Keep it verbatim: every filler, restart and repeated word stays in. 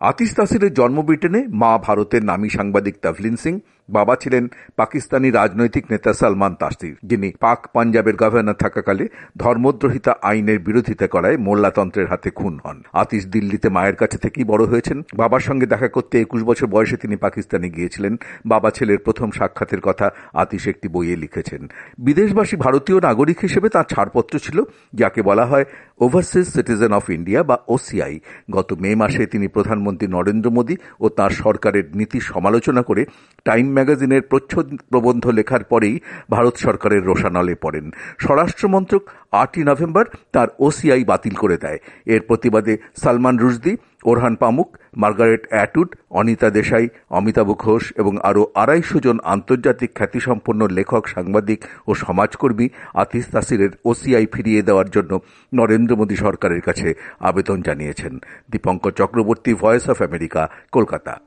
আতিশ তাসিরের জন্ম ব্রিটেনে, মা ভারতের নামী সাংবাদিক তভলিন সিং, বাবা ছিলেন পাকিস্তানি রাজনৈতিক নেতা সালমান তাসির, যিনি পাক পাঞ্জাবের গভর্নর থাকাকালে ধর্মদ্রোহিতা আইনের বিরোধিতা করায় মোল্লাতন্ত্রের হাতে খুন হন। আতিশ দিল্লিতে মায়ের কাছে থেকেই বড় হয়েছেন। বাবার সঙ্গে দেখা করতে একুশ বছর বয়সে তিনি পাকিস্তানে গিয়েছিলেন। বাবা ছেলের প্রথম সাক্ষাতের কথা আতিশ একটি বইয়ে লিখেছেন। বিদেশবাসী ভারতীয় নাগরিক হিসেবে তাঁর ছাড়পত্র ছিল, যাকে বলা হয় ওভারসিজ সিটিজেন অফ ইন্ডিয়া বা ওসিআই। গত মে মাসে তিনি প্রধানমন্ত্রী নরেন্দ্র মোদী ও তাঁর সরকারের নীতির সমালোচনা করে টাইম ম্যাগাজিনের প্রচ্ছদ প্রবন্ধ লেখার পরেই ভারত সরকারের রোষানলে পড়েন। স্বরাষ্ট্রমন্ত্রক আটই নভেম্বর তার ওসিআই বাতিল করে দেয়। এর প্রতিবাদে Salman Rushdie, Orhan Pamuk, Margaret Atwood, Anita Desai, Amitav Ghosh এবং আরও আড়াইশো জন আন্তর্জাতিক খ্যাতিসম্পন্ন লেখক, সাংবাদিক ও সমাজকর্মী আতিশ তাসিরের ওসিআই ফিরিয়ে দেওয়ার জন্য নরেন্দ্র মোদী সরকারের কাছে আবেদন জানিয়েছেন। Dipankar Chakraborty, voice of America, Kolkata.